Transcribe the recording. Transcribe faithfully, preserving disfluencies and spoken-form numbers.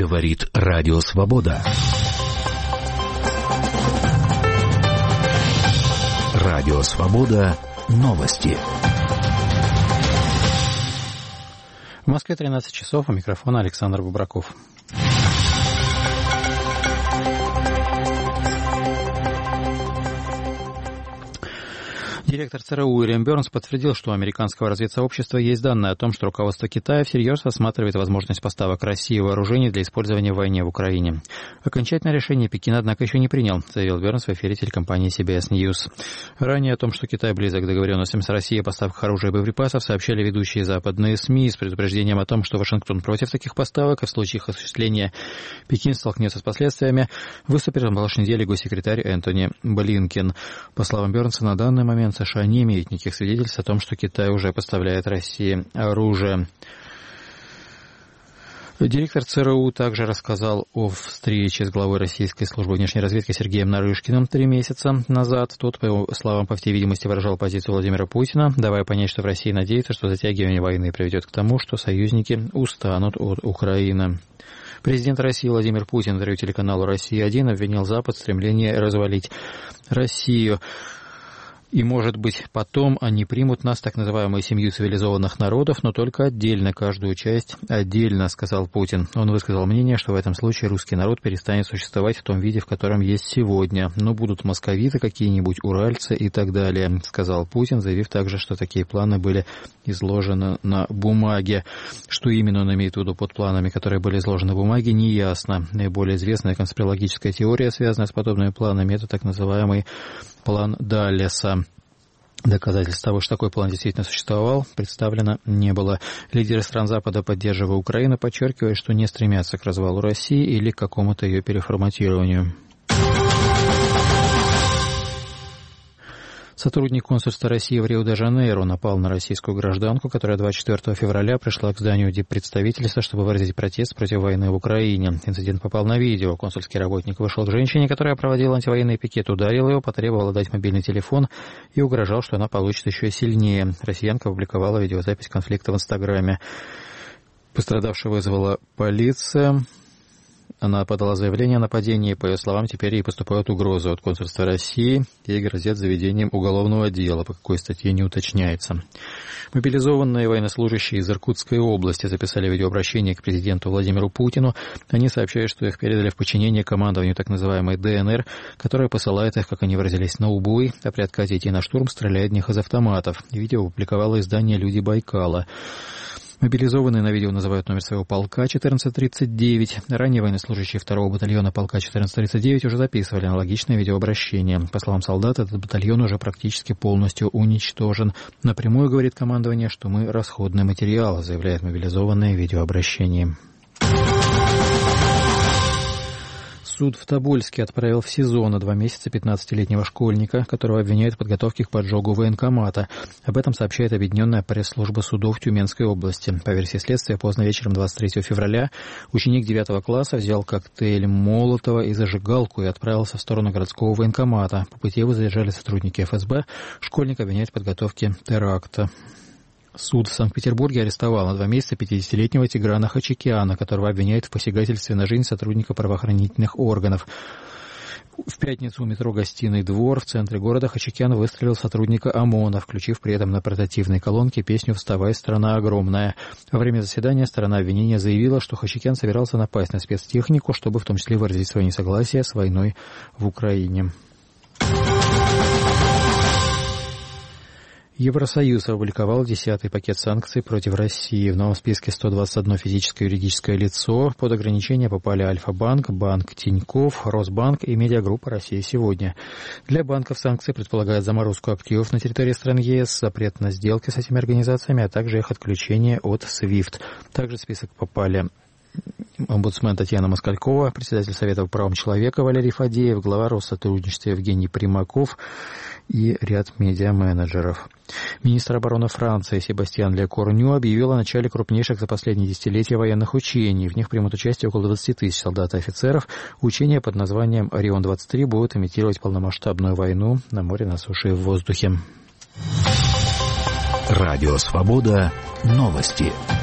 Говорит Радио Свобода. Радио Свобода. Новости. В Москве тринадцать часов, у микрофона Александр Бубраков. Директор ЦРУ Уильям Бернс подтвердил, что у американского разведсообщества есть данные о том, что руководство Китая всерьез рассматривает возможность поставок России вооружений для использования в войне в Украине. Окончательное решение Пекин, однако, еще не принял, заявил Бернс в эфире телекомпании си би эс News. Ранее о том, что Китай близок к договоренностям с Россией о поставках оружия и боеприпасов, сообщали ведущие западные СМИ с предупреждением о том, что Вашингтон против таких поставок, и в случае их осуществления Пекин столкнется с последствиями, выступил на прошлой неделе госсекретарь Энтони Блинкен. По словам Бернса, на данный момент США не имеет никаких свидетельств о том, что Китай уже поставляет России оружие. Директор ЦРУ также рассказал о встрече с главой российской службы внешней разведки Сергеем Нарышкиным три месяца назад. Тот, по его словам, по всей видимости, выражал позицию Владимира Путина, давая понять, что в России надеется, что затягивание войны приведет к тому, что союзники устанут от Украины. Президент России Владимир Путин в интервью телеканалу «Россия один» обвинил Запад в стремлении развалить Россию. И, может быть, потом они примут нас, так называемую семью цивилизованных народов, но только отдельно, каждую часть отдельно, сказал Путин. Он высказал мнение, что в этом случае русский народ перестанет существовать в том виде, в котором есть сегодня. Но будут московиты какие-нибудь, уральцы и так далее, сказал Путин, заявив также, что такие планы были изложены на бумаге. Что именно он имеет в виду под планами, которые были изложены на бумаге, не ясно. Наиболее известная конспирологическая теория, связанная с подобными планами, это так называемый план Даллеса. Доказательств того, что такой план действительно существовал, представлено не было. Лидеры стран Запада, поддерживая Украину, подчеркивают, что не стремятся к развалу России или к какому-то ее переформатированию. Сотрудник консульства России в Рио-де-Жанейро напал на российскую гражданку, которая двадцать четвёртого февраля пришла к зданию диппредставительства, чтобы выразить протест против войны в Украине. Инцидент попал на видео. Консульский работник вышел к женщине, которая проводила антивоенный пикет, ударил ее, потребовал отдать мобильный телефон и угрожал, что она получит еще сильнее. Россиянка опубликовала видеозапись конфликта в Инстаграме. Пострадавшего вызвала полиция. Она подала заявление о нападении. По ее словам, теперь ей поступают угрозы от консульства России. Ей грозят заведением уголовного дела, по какой статье не уточняется. Мобилизованные военнослужащие из Иркутской области записали видеообращение к президенту Владимиру Путину. Они сообщают, что их передали в подчинение командованию так называемой ДНР, которая посылает их, как они выразились, на убой, а при отказе идти на штурм стреляет в них из автоматов. Видео опубликовало издание «Люди Байкала». Мобилизованные на видео называют номер своего полка четырнадцать тридцать девять. Ранее военнослужащие второго батальона полка четырнадцать тридцать девять уже записывали аналогичное видеообращение. По словам солдат, этот батальон уже практически полностью уничтожен. Напрямую говорит командование, что мы расходный материал, заявляет мобилизованное видеообращение. Суд в Тобольске отправил в СИЗО на два месяца пятнадцатилетнего школьника, которого обвиняют в подготовке к поджогу военкомата. Об этом сообщает Объединенная пресс-служба судов Тюменской области. По версии следствия, поздно вечером двадцать третьего февраля ученик девятого класса взял коктейль Молотова и зажигалку и отправился в сторону городского военкомата. По пути его задержали сотрудники эф эс бэ. Школьника обвиняют в подготовке теракта. Суд в Санкт-Петербурге арестовал на два месяца пятидесятилетнего Тиграна Хачикяна, которого обвиняют в посягательстве на жизнь сотрудника правоохранительных органов. В пятницу у метро «Гостиный двор» в центре города Хачикян выстрелил сотрудника ОМОНа, включив при этом на портативной колонке песню «Вставай, страна огромная». Во время заседания сторона обвинения заявила, что Хачикян собирался напасть на спецтехнику, чтобы в том числе выразить свое несогласие с войной в Украине. Евросоюз опубликовал десятый пакет санкций против России. В новом списке сто двадцать одно физическое и юридическое лицо. Под ограничения попали Альфа-банк, банк Тинькофф, Росбанк и медиагруппа «Россия сегодня». Для банков санкции предполагают заморозку активов на территории стран ЕС, запрет на сделки с этими организациями, а также их отключение от свифт. Также в список попали омбудсмен Татьяна Москалькова, председатель Совета по правам человека Валерий Фадеев, глава Россотрудничества Евгений Примаков и ряд медиаменеджеров. Министр обороны Франции Себастьян Лекорню объявил о начале крупнейших за последние десятилетия военных учений. В них примут участие около двадцати тысяч солдат и офицеров. Учения под названием «Орион двадцать три» будут имитировать полномасштабную войну на море, на суше и в воздухе. Радио Свобода. Новости.